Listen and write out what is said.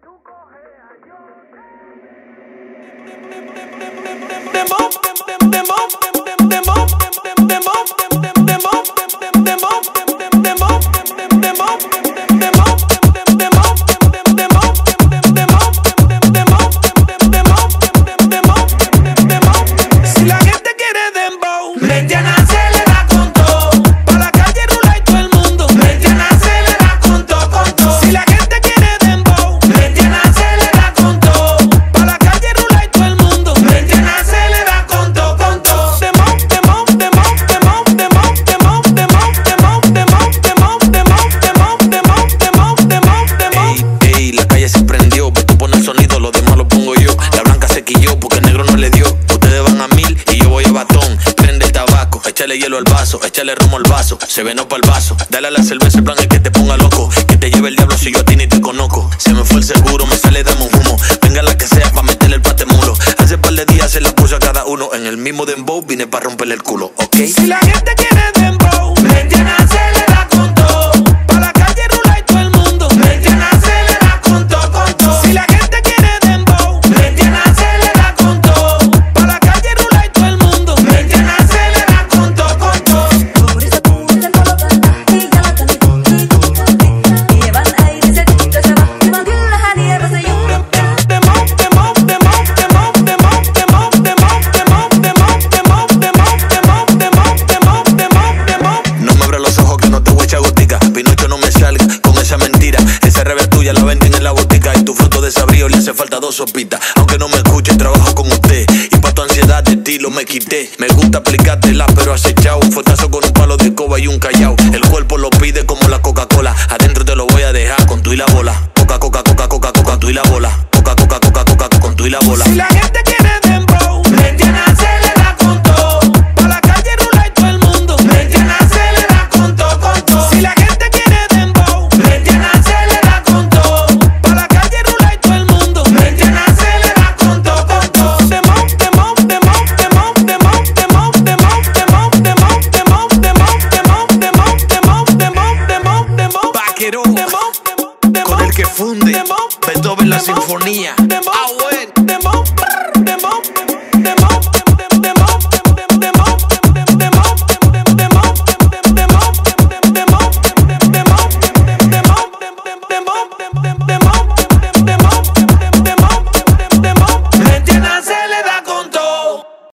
Échale hielo al vaso, échale romo al vaso. Se venó pa'l vaso, dale a la cerveza, el plan es que te ponga loco. Que te lleve el diablo si yo a ti ni te conozco. Se me fue el seguro, me sale dame un humo. Venga la que sea pa' meterle el pate mulo. Hace par de días se la puse a cada uno. En el mismo dembow vine pa' romperle el culo, ¿ok? Si la gente quiere dembow, me tiene acelerada con todo. Pa' la calle rula y todo el mundo, me tiene acelerada con todo, con todo. Si la gente quiere dembow, me tiene acelerada con todo. Pa' la calle rula y todo el mundo, me tiene acelerada con todo, con todo. Por esa puta coloca, y ya la canté, y llevan ahí dice que se va, y van con la jadía, no sé yo. No me abras los ojos que no te voy a echar gotica. Pinocho no me salga con esa mentira. Esa revés tuya la venden en la botica. Y tu fruto desabrío le hace falta 2 sopitas. Aunque no me escuches, trabajo con usted. Y pa' tu ansiedad de estilo me quité. Me gusta aplicártela, pero acechao. Un fuetazo con un palo de coba y un callao. El cuerpo lo pide como la Coca-Cola. Adentro te lo voy a dejar con tu y la bola. Coca, coca, coca, coca, coca, tú y la bola. Coca, coca, coca, coca, con tu y la bola.